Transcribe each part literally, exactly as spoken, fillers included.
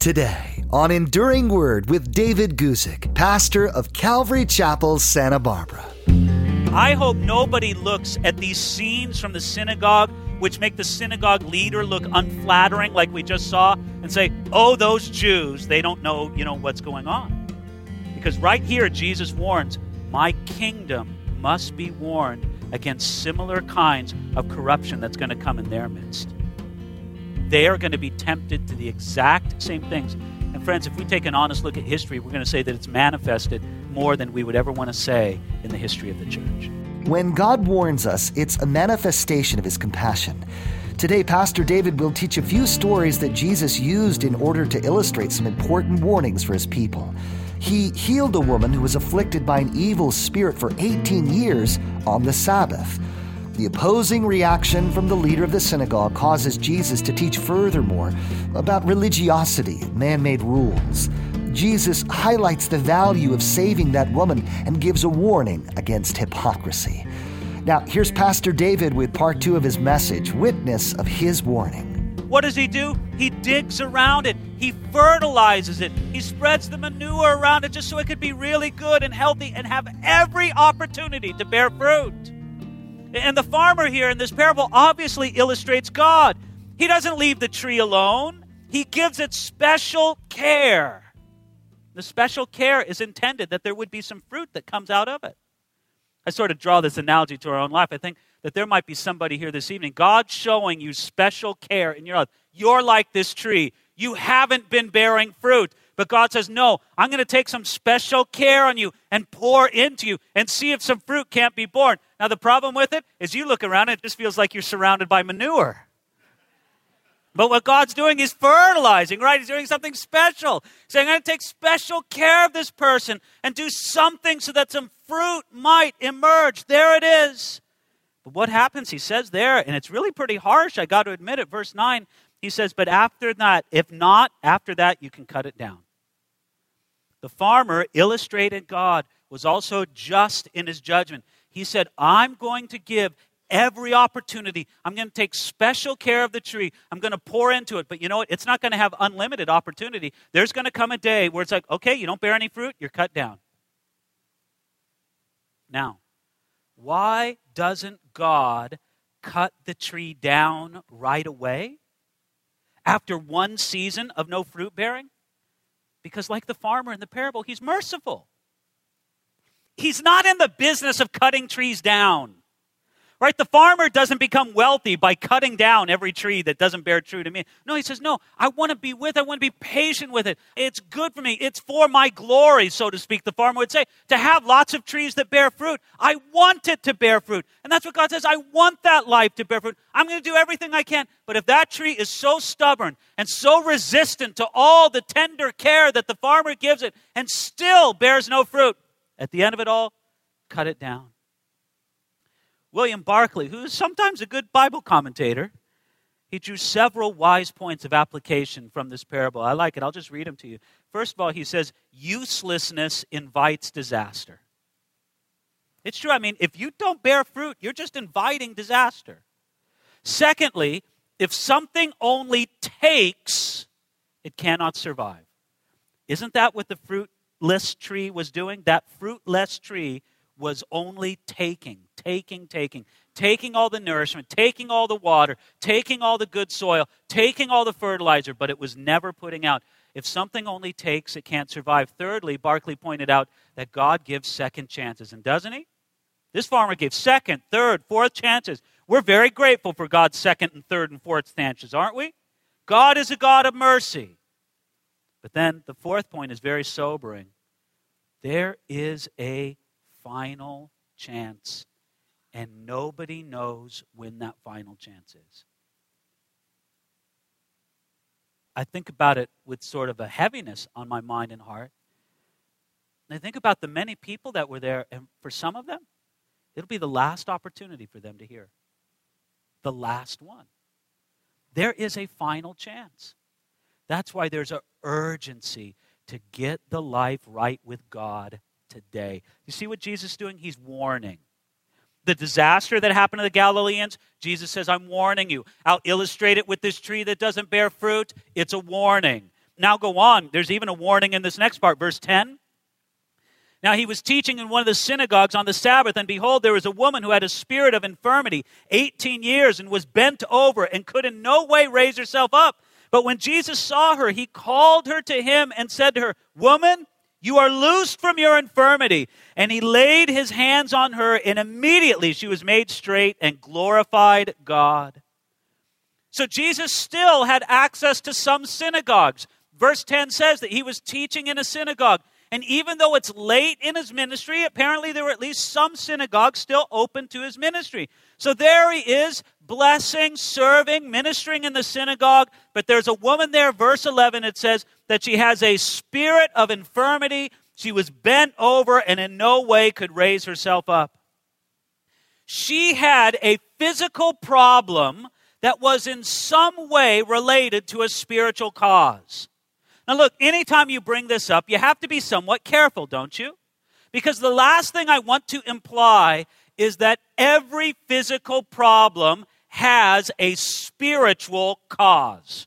Today on Enduring Word with David Guzik, pastor of Calvary Chapel, Santa Barbara. I hope nobody looks at these scenes from the synagogue, which make the synagogue leader look unflattering, like we just saw, and say, oh, those Jews, they don't know, you know, what's going on. Because right here, Jesus warns, my kingdom must be warned against similar kinds of corruption that's going to come in their midst. They are going to be tempted to the exact same things. And friends, if we take an honest look at history, we're going to say that it's manifested more than we would ever want to say in the history of the church. When God warns us, it's a manifestation of His compassion. Today, Pastor David will teach a few stories that Jesus used in order to illustrate some important warnings for His people. He healed a woman who was afflicted by an evil spirit for eighteen years on the Sabbath. The opposing reaction from the leader of the synagogue causes Jesus to teach furthermore about religiosity and man-made rules. Jesus highlights the value of saving that woman and gives a warning against hypocrisy. Now, here's Pastor David with part two of his message, Witness of His Warning. What does he do? He digs around it. He fertilizes it. He spreads the manure around it just so it could be really good and healthy and have every opportunity to bear fruit. And the farmer here in this parable obviously illustrates God. He doesn't leave the tree alone. He gives it special care. The special care is intended that there would be some fruit that comes out of it. I sort of draw this analogy to our own life. I think that there might be somebody here this evening, God's showing you special care in your life. You're like this tree. You haven't been bearing fruit. But God says, no, I'm going to take some special care on you and pour into you and see if some fruit can't be born. Now, the problem with it is you look around and it just feels like you're surrounded by manure. But what God's doing is fertilizing, right? He's doing something special. He's saying, I'm going to take special care of this person and do something so that some fruit might emerge. There it is. But what happens? He says there, and it's really pretty harsh, I got to admit it, verse nine, he says, but after that, if not, after that, you can cut it down. The farmer illustrated God was also just in his judgment. He said, I'm going to give every opportunity. I'm going to take special care of the tree. I'm going to pour into it. But you know what? It's not going to have unlimited opportunity. There's going to come a day where it's like, okay, you don't bear any fruit, you're cut down. Now, why doesn't God cut the tree down right away after one season of no fruit bearing? Because like the farmer in the parable, He's merciful. He's not in the business of cutting trees down. Right? The farmer doesn't become wealthy by cutting down every tree that doesn't bear fruit to me. No, he says, no, I want to be with it. I want to be patient with it. It's good for me. It's for my glory, so to speak, the farmer would say, to have lots of trees that bear fruit. I want it to bear fruit. And that's what God says. I want that life to bear fruit. I'm going to do everything I can. But if that tree is so stubborn and so resistant to all the tender care that the farmer gives it and still bears no fruit, at the end of it all, cut it down. William Barclay, who is sometimes a good Bible commentator, he drew several wise points of application from this parable. I like it. I'll just read them to you. First of all, he says, uselessness invites disaster. It's true. I mean, if you don't bear fruit, you're just inviting disaster. Secondly, if something only takes, it cannot survive. Isn't that what the fruitless tree was doing? That fruitless tree was only taking, taking, taking, taking all the nourishment, taking all the water, taking all the good soil, taking all the fertilizer, but it was never putting out. If something only takes, it can't survive. Thirdly, Barclay pointed out that God gives second chances, and doesn't He? This farmer gave second, third, fourth chances. We're very grateful for God's second and third and fourth chances, aren't we? God is a God of mercy. But then the fourth point is very sobering. There is a final chance, and nobody knows when that final chance is. I think about it with sort of a heaviness on my mind and heart. And I think about the many people that were there, and for some of them, it'll be the last opportunity for them to hear. The last one. There is a final chance. That's why there's an urgency to get the life right with God today. You see what Jesus is doing? He's warning. The disaster that happened to the Galileans, Jesus says, I'm warning you. I'll illustrate it with this tree that doesn't bear fruit. It's a warning. now go on. There's even a warning in this next part, verse ten. Now he was teaching in one of the synagogues on the Sabbath, and behold, there was a woman who had a spirit of infirmity, eighteen years, and was bent over, and could in no way raise herself up. But when Jesus saw her, he called her to him and said to her, "Woman, you are loosed from your infirmity." And he laid his hands on her, and immediately she was made straight and glorified God. So Jesus still had access to some synagogues. Verse ten says that he was teaching in a synagogue. And even though it's late in his ministry, apparently there were at least some synagogues still open to his ministry. So there he is, blessing, serving, ministering in the synagogue. But there's a woman there, verse eleven, it says that she has a spirit of infirmity. She was bent over and in no way could raise herself up. She had a physical problem that was in some way related to a spiritual cause. Now look, anytime you bring this up, you have to be somewhat careful, don't you? Because the last thing I want to imply is that every physical problem has a spiritual cause.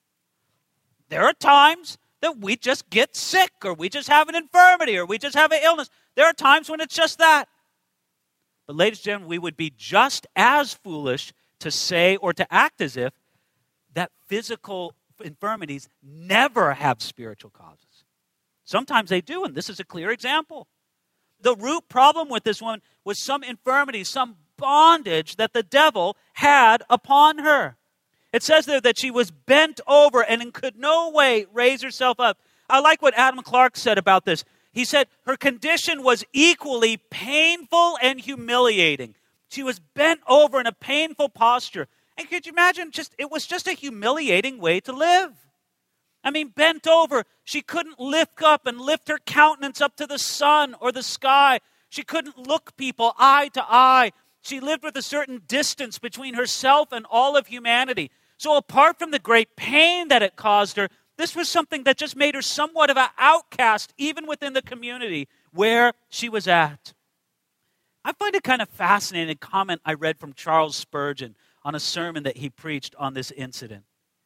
There are times that we just get sick, or we just have an infirmity, or we just have an illness. There are times when it's just that. But ladies and gentlemen, we would be just as foolish to say or to act as if that physical infirmities never have spiritual causes. Sometimes they do, and this is a clear example. The root problem with this woman was some infirmity, some bondage that the devil had upon her. It says there that she was bent over and in could no way raise herself up. I like what Adam Clark said about this. He said her condition was equally painful and humiliating. She was bent over in a painful posture. And could you imagine, just it was just a humiliating way to live. I mean, bent over, she couldn't lift up and lift her countenance up to the sun or the sky. She couldn't look people eye to eye. She lived with a certain distance between herself and all of humanity. So apart from the great pain that it caused her, this was something that just made her somewhat of an outcast, even within the community where she was at. I find it kind of fascinating, a comment I read from Charles Spurgeon on a sermon that he preached on this incident.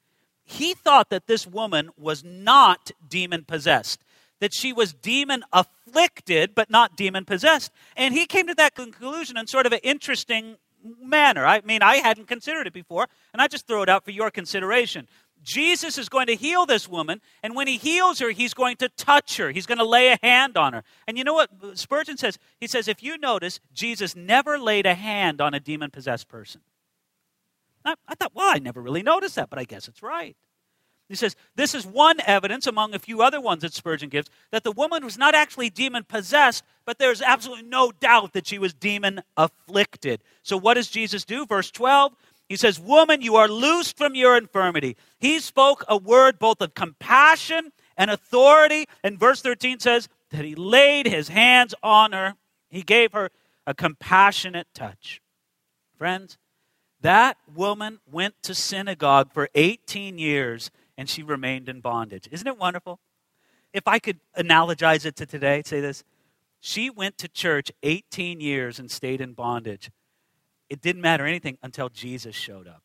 He thought that this woman was not demon-possessed, that she was demon-afflicted, but not demon-possessed. And he came to that conclusion in sort of an interesting manner. I mean, I hadn't considered it before, and I just throw it out for your consideration. Jesus is going to heal this woman, and when he heals her, he's going to touch her. He's going to lay a hand on her. And you know what Spurgeon says? He says, if you notice, Jesus never laid a hand on a demon-possessed person. I, I thought, well, I never really noticed that, but I guess it's right. He says, this is one evidence among a few other ones that Spurgeon gives, that the woman was not actually demon-possessed, but there's absolutely no doubt that she was demon-afflicted. So what does Jesus do? Verse twelve, he says, woman, you are loosed from your infirmity. He spoke a word both of compassion and authority. And verse thirteen says that he laid his hands on her. He gave her a compassionate touch. Friends, that woman went to synagogue for eighteen years and she remained in bondage. Isn't it wonderful? If I could analogize it to today, say this. She went to church eighteen years and stayed in bondage. It didn't matter anything until Jesus showed up.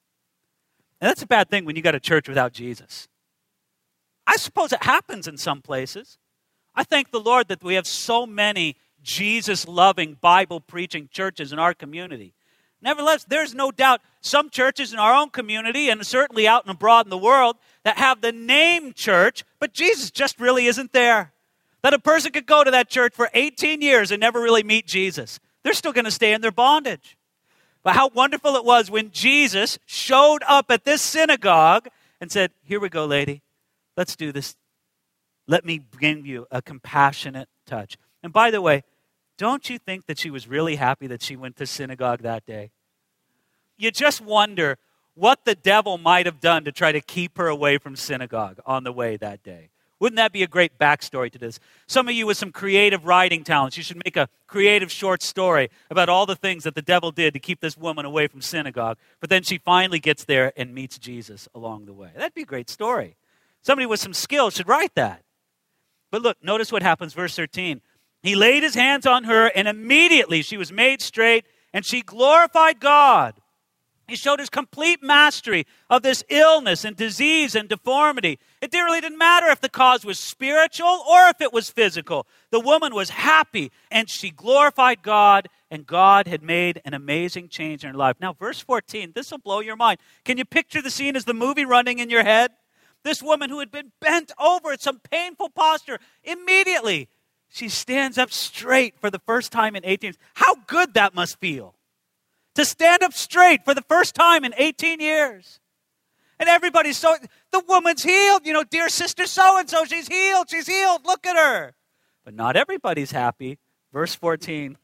And that's a bad thing when you got a church without Jesus. I suppose it happens in some places. I thank the Lord that we have so many Jesus-loving, Bible-preaching churches in our community. Nevertheless, there's no doubt some churches in our own community and certainly out and abroad in the world that have the name church, but Jesus just really isn't there. That a person could go to that church for eighteen years and never really meet Jesus. They're still going to stay in their bondage. But how wonderful it was when Jesus showed up at this synagogue and said, here we go, lady. Let's do this. Let me give you a compassionate touch. And by the way, don't you think that she was really happy that she went to synagogue that day? You just wonder what the devil might have done to try to keep her away from synagogue on the way that day. Wouldn't that be a great backstory to this? Some of you with some creative writing talents, you should make a creative short story about all the things that the devil did to keep this woman away from synagogue. But then she finally gets there and meets Jesus along the way. That'd be a great story. Somebody with some skill should write that. But look, notice what happens, verse thirteen. He laid his hands on her, and immediately she was made straight, and she glorified God. He showed his complete mastery of this illness and disease and deformity. It really didn't matter if the cause was spiritual or if it was physical. The woman was happy and she glorified God, and God had made an amazing change in her life. Now, verse fourteen, this will blow your mind. Can you picture the scene as the movie running in your head? This woman who had been bent over in some painful posture, immediately she stands up straight for the first time in eighteen years. How good that must feel. To stand up straight for the first time in eighteen years. And everybody's so, the woman's healed. You know, dear sister so-and-so, she's healed, she's healed, look at her. But not everybody's happy. Verse fourteen.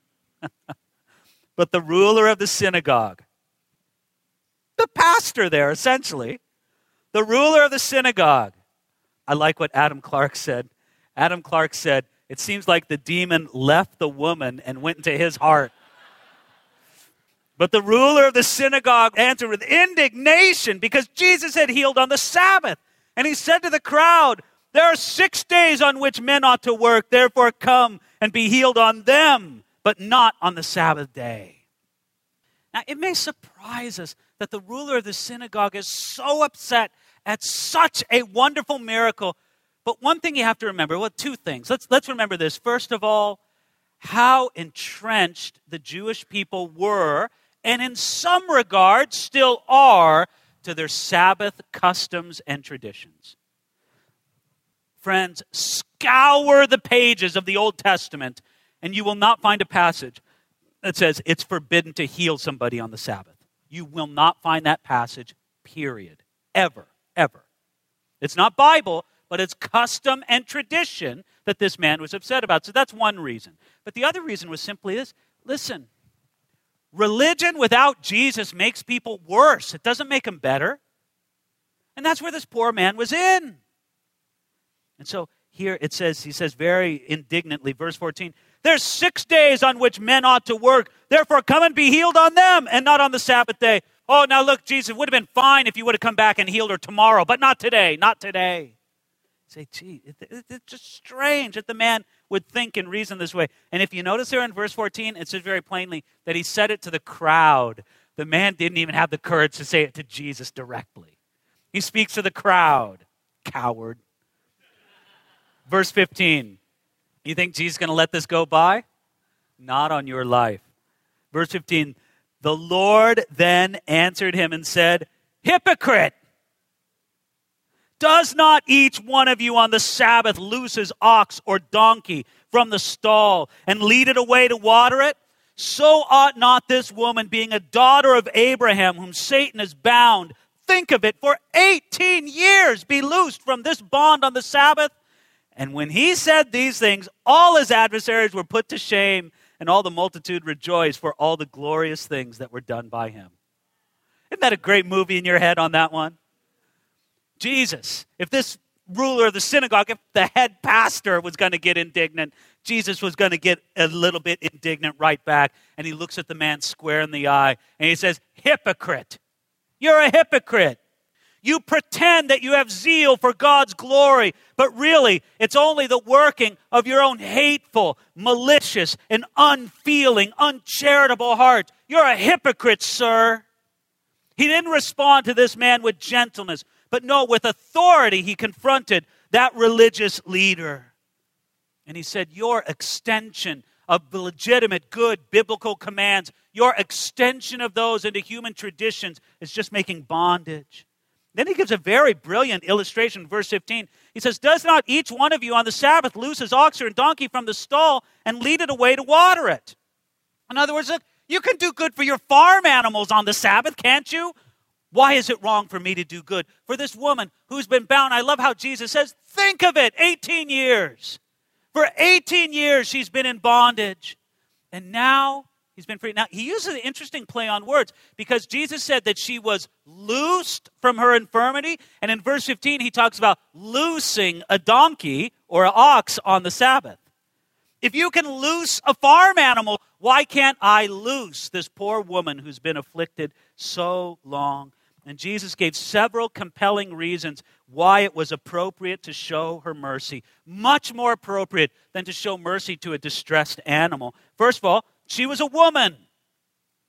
But the ruler of the synagogue, the pastor there essentially, the ruler of the synagogue. I like what Adam Clark said. Adam Clark said, it seems like the demon left the woman and went into his heart. But the ruler of the synagogue answered with indignation because Jesus had healed on the Sabbath. And he said to the crowd, there are six days on which men ought to work. Therefore come and be healed on them, but not on the Sabbath day. Now it may surprise us that the ruler of the synagogue is so upset at such a wonderful miracle. But one thing you have to remember, well, two things. Let's, let's remember this. First of all, how entrenched the Jewish people were, and in some regards still are, to their Sabbath customs and traditions. Friends, scour the pages of the Old Testament, and you will not find a passage that says it's forbidden to heal somebody on the Sabbath. You will not find that passage, period. Ever, ever. It's not Bible, but it's custom and tradition that this man was upset about. So that's one reason. But the other reason was simply this. Listen, religion without Jesus makes people worse. It doesn't make them better. And that's where this poor man was in. And so here it says, he says very indignantly, verse fourteen, there's six days on which men ought to work. Therefore come and be healed on them and not on the Sabbath day. Oh, now look, Jesus, it would have been fine if you would have come back and healed her tomorrow, but not today, not today. Say, gee, it, it, it's just strange that the man would think and reason this way. And if you notice there in verse fourteen, it says very plainly that he said it to the crowd. The man didn't even have the courage to say it to Jesus directly. He speaks to the crowd. Coward. Verse fifteen. You think Jesus is going to let this go by? Not on your life. Verse fifteen. The Lord then answered him and said, hypocrite! Does not each one of you on the Sabbath loose his ox or donkey from the stall and lead it away to water it? So ought not this woman, being a daughter of Abraham, whom Satan has bound, think of it, for eighteen years be loosed from this bond on the Sabbath? And when he said these things, all his adversaries were put to shame, and all the multitude rejoiced for all the glorious things that were done by him. Isn't that a great movie in your head on that one? Jesus, if this ruler of the synagogue, if the head pastor was going to get indignant, Jesus was going to get a little bit indignant right back. And he looks at the man square in the eye and he says, hypocrite, you're a hypocrite. You pretend that you have zeal for God's glory, but really it's only the working of your own hateful, malicious, and unfeeling, uncharitable heart. You're a hypocrite, sir. He didn't respond to this man with gentleness, but no, with authority he confronted that religious leader. And he said, your extension of the legitimate, good, biblical commands, your extension of those into human traditions is just making bondage. Then he gives a very brilliant illustration in verse fifteen. He says, does not each one of you on the Sabbath loose his ox or donkey from the stall and lead it away to water it? In other words, look, you can do good for your farm animals on the Sabbath, can't you? Why is it wrong for me to do good for this woman who's been bound? I love how Jesus says, think of it, eighteen years. For eighteen years she's been in bondage. And now he's been free. Now, he uses an interesting play on words because Jesus said that she was loosed from her infirmity. And in verse fifteen, he talks about loosing a donkey or an ox on the Sabbath. If you can loose a farm animal, why can't I loose this poor woman who's been afflicted so long? And Jesus gave several compelling reasons why it was appropriate to show her mercy. Much more appropriate than to show mercy to a distressed animal. First of all, she was a woman.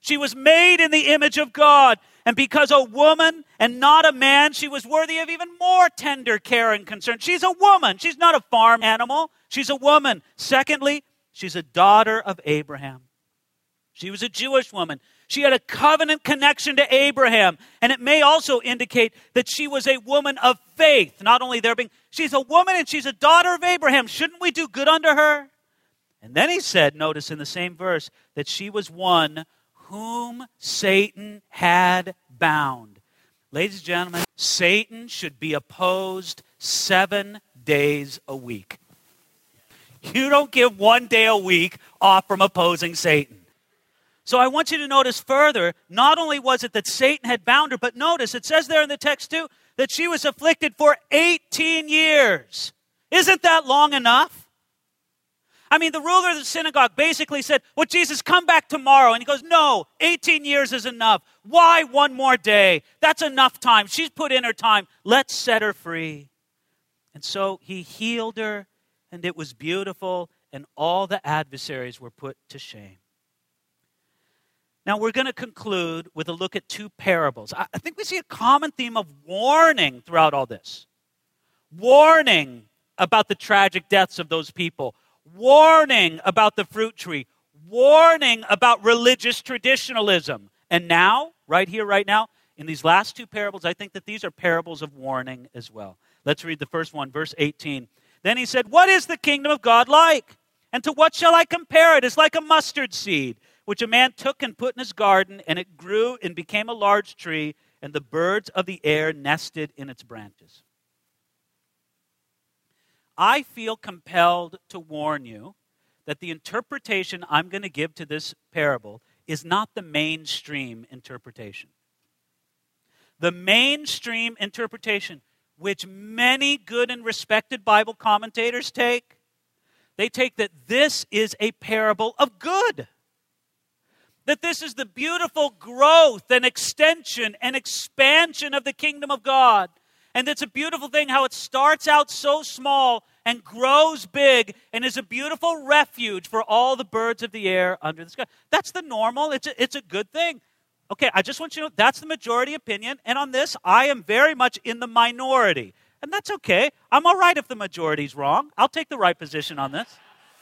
She was made in the image of God. And because a woman and not a man, she was worthy of even more tender care and concern. She's a woman. She's not a farm animal. She's a woman. Secondly, she's a daughter of Abraham. She was a Jewish woman. She had a covenant connection to Abraham. And it may also indicate that she was a woman of faith. Not only there being, she's a woman and she's a daughter of Abraham. Shouldn't we do good unto her? And then he said, notice in the same verse, that she was one whom Satan had bound. Ladies and gentlemen, Satan should be opposed seven days a week. You don't give one day a week off from opposing Satan. So I want you to notice further, not only was it that Satan had bound her, but notice, it says there in the text too, that she was afflicted for eighteen years. Isn't that long enough? I mean, the ruler of the synagogue basically said, well, Jesus, come back tomorrow. And he goes, no, eighteen years is enough. Why one more day? That's enough time. She's put in her time. Let's set her free. And so he healed her, and it was beautiful, and all the adversaries were put to shame. Now, we're going to conclude with a look at two parables. I think we see a common theme of warning throughout all this. Warning about the tragic deaths of those people. Warning about the fruit tree. Warning about religious traditionalism. And now, right here, right now, in these last two parables, I think that these are parables of warning as well. Let's read the first one, verse eighteen. Then he said, what is the kingdom of God like? And to what shall I compare it? It's like a mustard seed, which a man took and put in his garden, and it grew and became a large tree, and the birds of the air nested in its branches. I feel compelled to warn you that the interpretation I'm going to give to this parable is not the mainstream interpretation. The mainstream interpretation, which many good and respected Bible commentators take, they take that this is a parable of good. That this is the beautiful growth and extension and expansion of the kingdom of God. And it's a beautiful thing how it starts out so small and grows big and is a beautiful refuge for all the birds of the air under the sky. That's the normal. It's a, it's a good thing. Okay, I just want you to know that's the majority opinion. And on this, I am very much in the minority. And that's okay. I'm all right if the majority's wrong. I'll take the right position on this.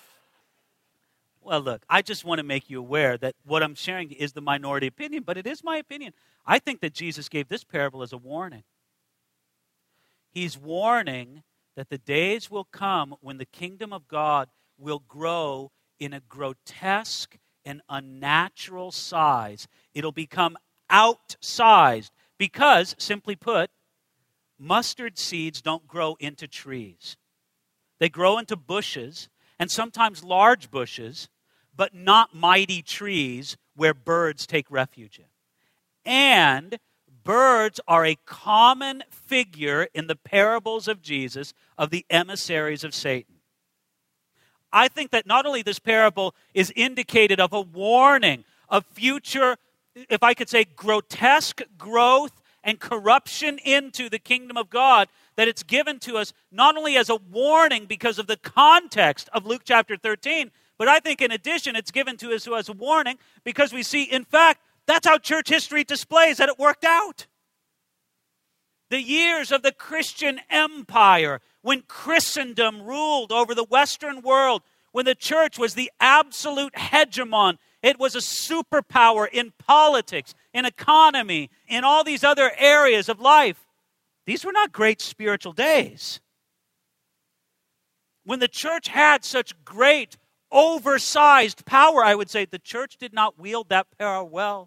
Well, look, I just want to make you aware that what I'm sharing is the minority opinion, but it is my opinion. I think that Jesus gave this parable as a warning. He's warning that the days will come when the kingdom of God will grow in a grotesque and unnatural size. It'll become outsized because, simply put, mustard seeds don't grow into trees. They grow into bushes, and sometimes large bushes, but not mighty trees where birds take refuge in. And birds are a common figure in the parables of Jesus of the emissaries of Satan. I think that not only this parable is indicated of a warning of future, if I could say, grotesque growth and corruption into the kingdom of God, that it's given to us not only as a warning because of the context of Luke chapter thirteen, but I think in addition it's given to us as a warning because we see, in fact, that's how church history displays that it worked out. The years of the Christian empire, when Christendom ruled over the Western world, when the church was the absolute hegemon, it was a superpower in politics, in economy, in all these other areas of life. These were not great spiritual days. When the church had such great, oversized power, I would say the church did not wield that power well.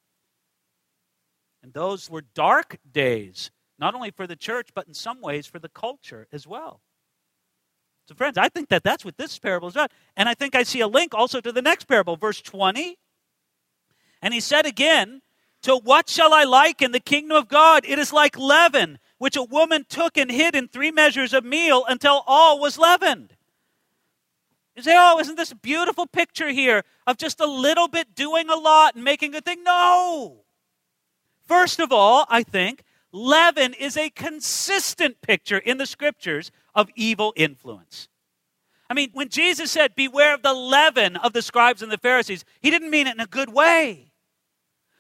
And those were dark days, not only for the church, but in some ways for the culture as well. So friends, I think that that's what this parable is about. And I think I see a link also to the next parable, verse twenty. And he said again, to what shall I liken the kingdom of God? It is like leaven, which a woman took and hid in three measures of meal until all was leavened. You say, oh, isn't this a beautiful picture here of just a little bit doing a lot and making a thing? No. First of all, I think, leaven is a consistent picture in the scriptures of evil influence. I mean, when Jesus said, beware of the leaven of the scribes and the Pharisees, he didn't mean it in a good way.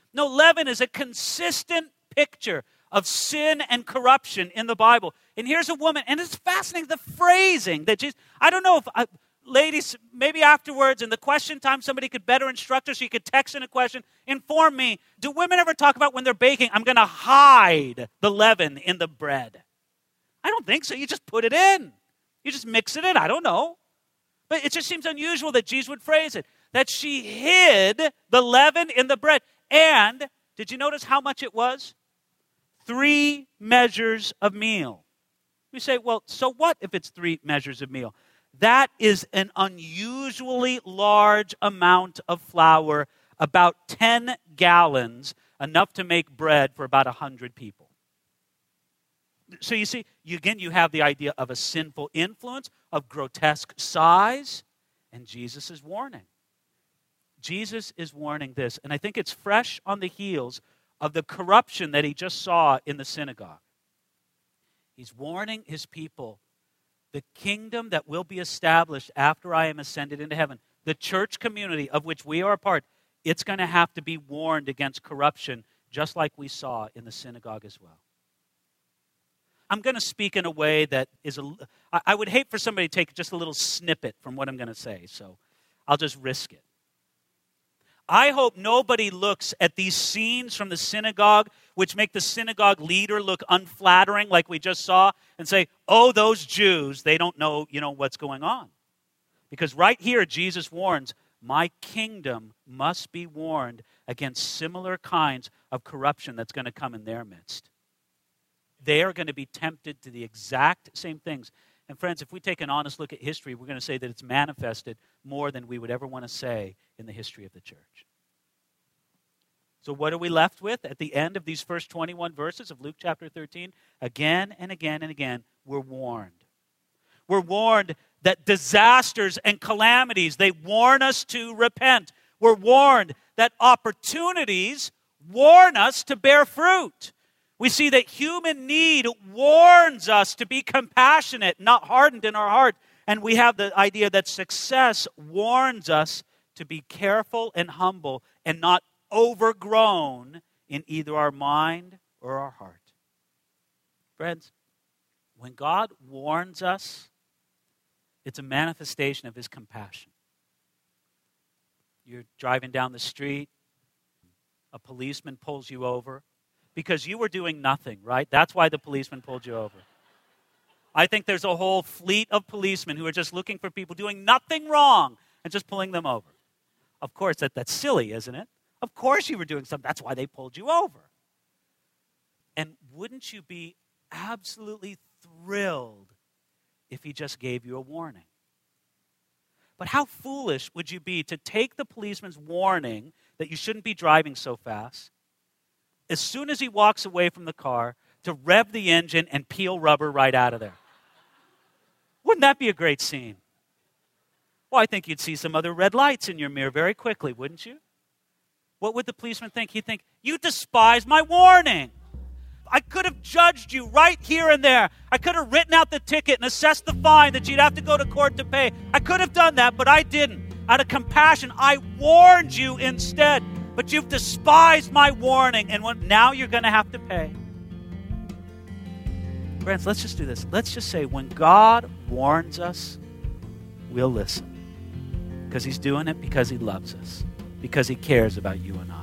No, leaven is a consistent picture of sin and corruption in the Bible. And here's a woman, and it's fascinating, the phrasing that Jesus, I don't know if, I, ladies, maybe afterwards in the question time, somebody could better instruct us, so you could text in a question, inform me, do women ever talk about when they're baking, I'm going to hide the leaven in the bread? I don't think so. You just put it in. You just mix it in. I don't know. But it just seems unusual that Jesus would phrase it, that she hid the leaven in the bread. And did you notice how much it was? Three measures of meal. You say, well, so what if it's three measures of meal? That is an unusually large amount of flour, about ten gallons, enough to make bread for about one hundred people. So you see, you, again, you have the idea of a sinful influence, of grotesque size, and Jesus is warning. Jesus is warning this, and I think it's fresh on the heels of the corruption that he just saw in the synagogue. He's warning his people, the kingdom that will be established after I am ascended into heaven, the church community of which we are a part, it's going to have to be warned against corruption, just like we saw in the synagogue as well. I'm going to speak in a way that is a, I would hate for somebody to take just a little snippet from what I'm going to say, so I'll just risk it. I hope nobody looks at these scenes from the synagogue, which make the synagogue leader look unflattering, like we just saw, and say, oh, those Jews, they don't know, you know, what's going on. Because right here, Jesus warns, my kingdom must be warned against similar kinds of corruption that's going to come in their midst. They are going to be tempted to the exact same things. And friends, if we take an honest look at history, we're going to say that it's manifested more than we would ever want to say in the history of the church. So what are we left with at the end of these first twenty-one verses of Luke chapter thirteen? Again and again and again, we're warned. We're warned that disasters and calamities, they warn us to repent. We're warned that opportunities warn us to bear fruit. We see that human need warns us to be compassionate, not hardened in our heart. And we have the idea that success warns us to be careful and humble and not overgrown in either our mind or our heart. Friends, when God warns us, it's a manifestation of his compassion. You're driving down the street, a policeman pulls you over because you were doing nothing, right? That's why the policeman pulled you over. I think there's a whole fleet of policemen who are just looking for people doing nothing wrong and just pulling them over. Of course, that, that's silly, isn't it? Of course you were doing something. That's why they pulled you over. And wouldn't you be absolutely thrilled if he just gave you a warning? But how foolish would you be to take the policeman's warning that you shouldn't be driving so fast, as soon as he walks away from the car, to rev the engine and peel rubber right out of there? Wouldn't that be a great scene? Well, I think you'd see some other red lights in your mirror very quickly, wouldn't you? What would the policeman think? He'd think, you despise my warning. I could have judged you right here and there. I could have written out the ticket and assessed the fine that you'd have to go to court to pay. I could have done that, but I didn't. Out of compassion, I warned you instead. But you've despised my warning, and when, now you're going to have to pay. Friends, let's just do this. Let's just say when God warns us, we'll listen. Because he's doing it because he loves us. Because he cares about you and I.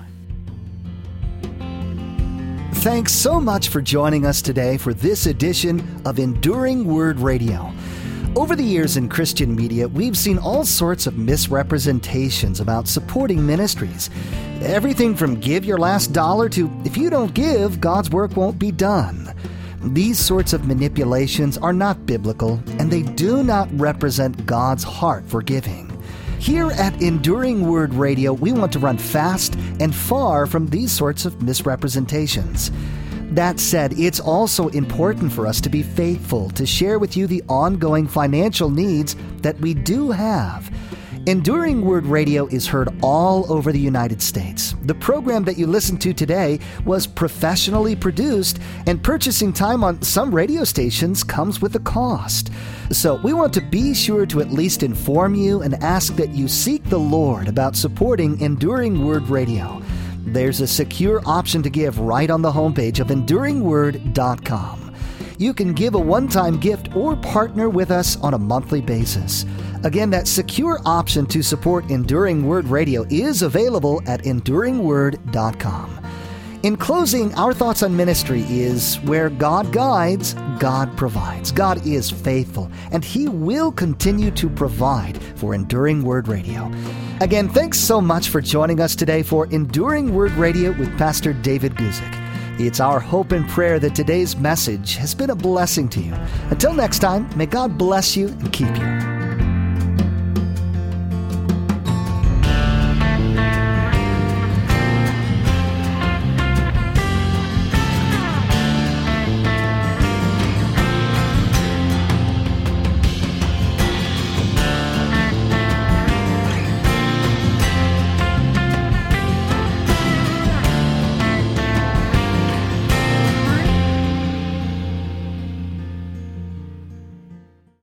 Thanks so much for joining us today for this edition of Enduring Word Radio. Over the years in Christian media, we've seen all sorts of misrepresentations about supporting ministries. Everything from give your last dollar to if you don't give, God's work won't be done. These sorts of manipulations are not biblical, and they do not represent God's heart for giving. Here at Enduring Word Radio, we want to run fast and far from these sorts of misrepresentations. That said, it's also important for us to be faithful to share with you the ongoing financial needs that we do have. Enduring Word Radio is heard all over the United States. The program that you listen to today was professionally produced, and purchasing time on some radio stations comes with a cost. So we want to be sure to at least inform you and ask that you seek the Lord about supporting Enduring Word Radio. There's a secure option to give right on the homepage of enduring word dot com. You can give a one-time gift or partner with us on a monthly basis. Again, that secure option to support Enduring Word Radio is available at enduring word dot com. In closing, our thoughts on ministry is where God guides, God provides. God is faithful, and He will continue to provide for Enduring Word Radio. Again, thanks so much for joining us today for Enduring Word Radio with Pastor David Guzik. It's our hope and prayer that today's message has been a blessing to you. Until next time, may God bless you and keep you.